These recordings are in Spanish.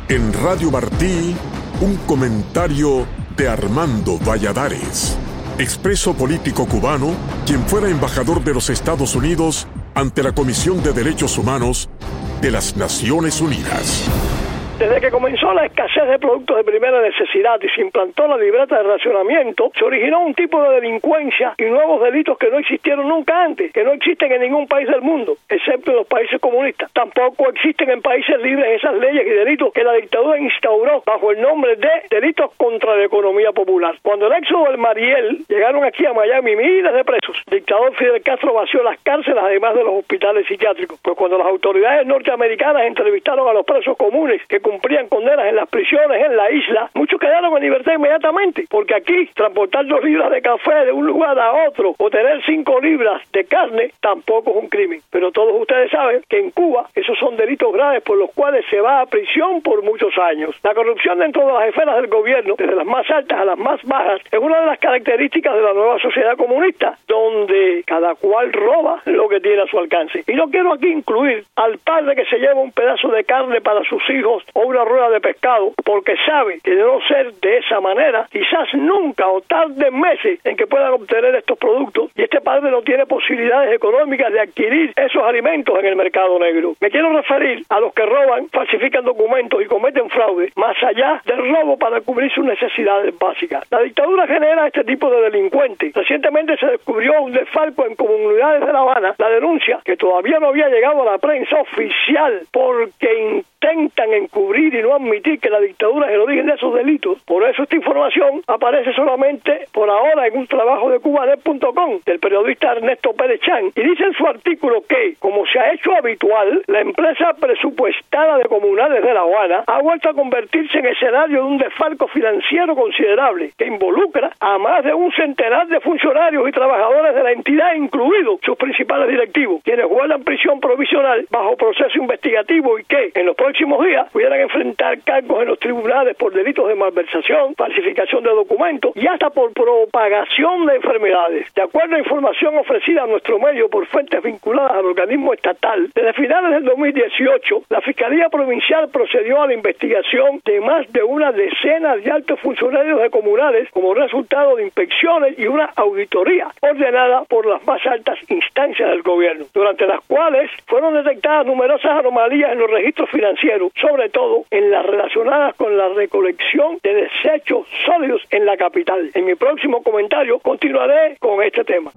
En Radio Martí, un comentario de Armando Valladares, expreso político cubano, quien fuera embajador de los Estados Unidos ante la Comisión de Derechos Humanos de las Naciones Unidas. Desde que comenzó la escasez de productos de primera necesidad y se implantó la libreta de racionamiento, se originó un tipo de delincuencia y nuevos delitos que no existieron nunca antes, que no existen en ningún país del mundo, excepto en los países comunistas. Tampoco existen en países libres esas leyes y delitos que la dictadura instauró bajo el nombre de delitos contra la economía popular. Cuando el éxodo del Mariel llegaron aquí a Miami miles de presos, el dictador Fidel Castro vació las cárceles además de los hospitales psiquiátricos. Pues cuando las autoridades norteamericanas entrevistaron a los presos comunes que cumplían condenas en las prisiones en la isla, muchos quedaron en libertad inmediatamente, porque aquí transportar 2 libras de café de un lugar a otro o tener 5 libras de carne tampoco es un crimen. Pero todos ustedes saben que en Cuba esos son delitos graves por los cuales se va a prisión por muchos años. La corrupción dentro de las esferas del gobierno, desde las más altas a las más bajas, es una de las características de la nueva sociedad comunista, donde cada cual roba lo que tiene a su alcance. Y no quiero aquí incluir al padre que se lleva un pedazo de carne para sus hijos o una rueda de pescado, porque sabe que de no ser de esa manera, quizás nunca o tarde meses en que puedan obtener estos productos, y este padre no tiene posibilidades económicas de adquirir esos alimentos en el mercado negro. Me quiero referir a los que roban, falsifican documentos y cometen fraude, más allá del robo para cubrir sus necesidades básicas. La dictadura genera este tipo de delincuentes. Recientemente se descubrió un desfalco en comunidades de La Habana. La denuncia, que todavía no había llegado a la prensa oficial, porque intentan encubrir y no admitir que la dictadura es el origen de esos delitos. Por eso esta información aparece solamente por ahora en un trabajo de cubanet.com del periodista Ernesto Pérez Chan, y dice en su artículo que, como se ha hecho habitual, la empresa presupuestada de comunales de La Habana ha vuelto a convertirse en escenario de un desfalco financiero considerable que involucra a más de un centenar de funcionarios y trabajadores de la entidad, incluidos sus principales directivos, quienes guardan prisión provisional bajo proceso investigativo y que en los próximos días pudieran enfrentar cargos en los tribunales por delitos de malversación, falsificación de documentos y hasta por propagación de enfermedades. De acuerdo a información ofrecida a nuestro medio por fuentes vinculadas al organismo estatal, desde finales del 2018, la Fiscalía Provincial procedió a la investigación de más de una decena de altos funcionarios de comunales como resultado de inspecciones y una auditoría ordenada por las más altas instancias del gobierno, durante las cuales fueron detectadas numerosas anomalías en los registros financieros, sobre todo en las relacionadas con la recolección de desechos sólidos en la capital. En mi próximo comentario continuaré con este tema.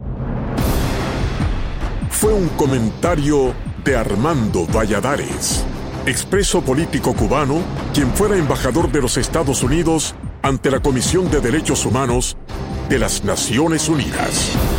Fue un comentario de Armando Valladares, expreso político cubano, quien fuera embajador de los Estados Unidos ante la Comisión de Derechos Humanos de las Naciones Unidas.